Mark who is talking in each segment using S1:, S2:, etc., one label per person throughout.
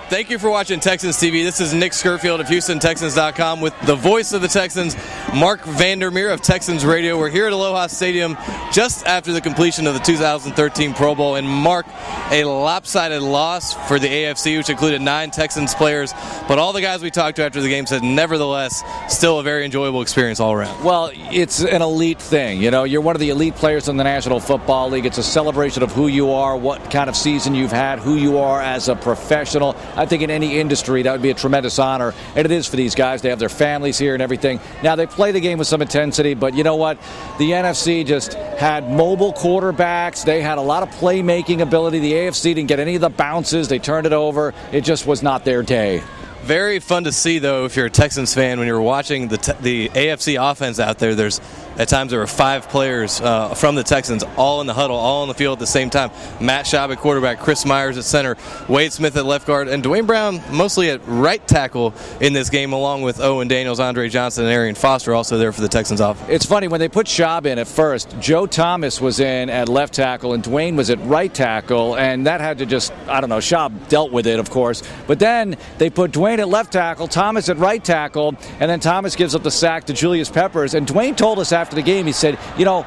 S1: Thank you for watching Texans TV. This is Nick Scurfield of HoustonTexans.com with the voice of the Texans, Mark Vandermeer of Texans Radio. We're here at Aloha Stadium just after the completion of the 2013 Pro Bowl. And Mark, a lopsided loss for the AFC, which included 9 Texans players. But all the guys we talked to after the game said, nevertheless, still a very enjoyable experience all around.
S2: Well, it's an elite thing. You know, you're one of the elite players in the National Football League. It's a celebration of who you are, what kind of season you've had, who you are as a professional. I think in any industry that would be a tremendous honor, and it is for these guys. They have their families here and everything. Now, they play the game with some intensity, but you know what? The NFC just had mobile quarterbacks. They had a lot of playmaking ability. The AFC didn't get any of the bounces. They turned it over. It just was not their day.
S1: Very fun to see, though, if you're a Texans fan, when you're watching the AFC offense out there. At times there were 5 players from the Texans all in the huddle, all on the field at the same time. Matt Schaub at quarterback, Chris Myers at center, Wade Smith at left guard, and Dwayne Brown mostly at right tackle in this game, along with Owen Daniels, Andre Johnson, and Arian Foster also there for the Texans offense.
S2: It's funny, when they put Schaub in at first, Joe Thomas was in at left tackle and Dwayne was at right tackle, and that had to just, Schaub dealt with it, of course. But then they put Dwayne at left tackle, Thomas at right tackle, and then Thomas gives up the sack to Julius Peppers. And Dwayne told us after the game, he said,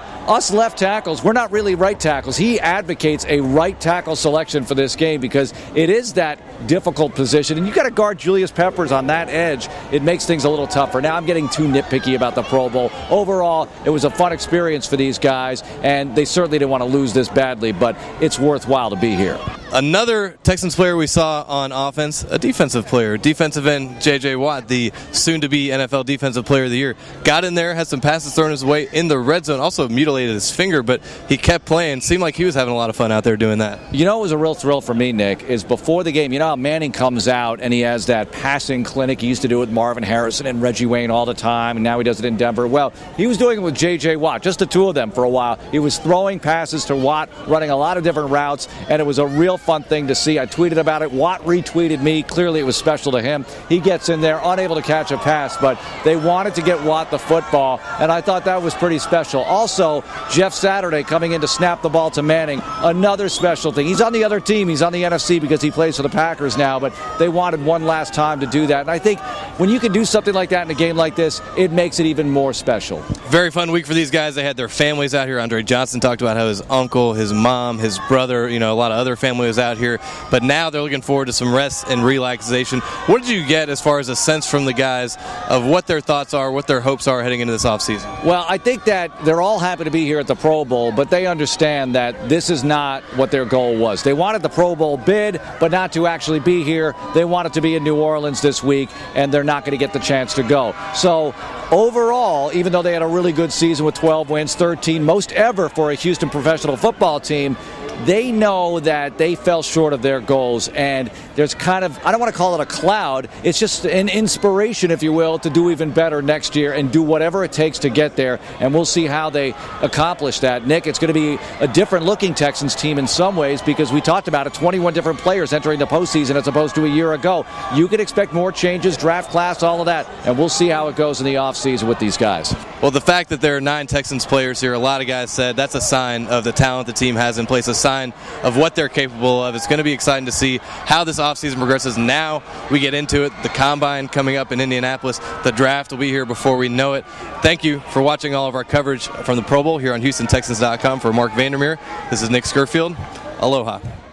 S2: us left tackles, we're not really right tackles. He advocates a right tackle selection for this game because it is that difficult position, and you got to guard Julius Peppers on that edge. It makes things a little tougher. Now I'm getting too nitpicky about the Pro Bowl. Overall, it was a fun experience for these guys, and they certainly didn't want to lose this badly, but it's worthwhile to be here.
S1: Another Texans player we saw on offense, a defensive player, defensive end J.J. Watt, the soon-to-be NFL Defensive Player of the Year. Got in there, had some passes thrown his way in the red zone, also mutilated his finger, but he kept playing. Seemed like he was having a lot of fun out there doing that.
S2: You know what was a real thrill for me, Nick, is before the game, how Manning comes out and he has that passing clinic. He used to do it with Marvin Harrison and Reggie Wayne all the time, and now he does it in Denver. Well, he was doing it with J.J. Watt, just the two of them for a while. He was throwing passes to Watt, running a lot of different routes, and it was a real fun thing to see. I tweeted about it. Watt retweeted me. Clearly it was special to him. He gets in there, unable to catch a pass, but they wanted to get Watt the football, and I thought that was pretty special. Also, Jeff Saturday coming in to snap the ball to Manning, another special thing. He's on the other team. He's on the NFC because he plays for the Packers now, but they wanted one last time to do that. And I think when you can do something like that in a game like this, it makes it even more special.
S1: Very fun week for these guys. They had their families out here. Andre Johnson talked about how his uncle, his mom, his brother, a lot of other family was out here. But now they're looking forward to some rest and relaxation. What did you get as far as a sense from the guys of what their thoughts are, what their hopes are heading into this offseason?
S2: Well, I think that they're all happy to be here at the Pro Bowl, but they understand that this is not what their goal was. They wanted the Pro Bowl bid, but not to actually be here. They wanted to be in New Orleans this week, and they're not going to get the chance to go. So overall, even though they had a really good season with 12 wins, 13, most ever for a Houston professional football team, they know that they fell short of their goals, and there's kind of, I don't want to call it a cloud, it's just an inspiration, if you will, to do even better next year and do whatever it takes to get there, and we'll see how they accomplish that. Nick, it's going to be a different-looking Texans team in some ways because we talked about it, 21 different players entering the postseason as opposed to a year ago. You can expect more changes, draft class, all of that, and we'll see how it goes in the offseason with these guys.
S1: Well, the fact that there are 9 Texans players here, a lot of guys said that's a sign of the talent the team has in place, a sign of what they're capable of. It's going to be exciting to see how this offseason progresses. Now we get into it. The Combine coming up in Indianapolis. The draft will be here before we know it. Thank you for watching all of our coverage from the Pro Bowl here on HoustonTexans.com. For Mark Vandermeer, this is Nick Scurfield. Aloha.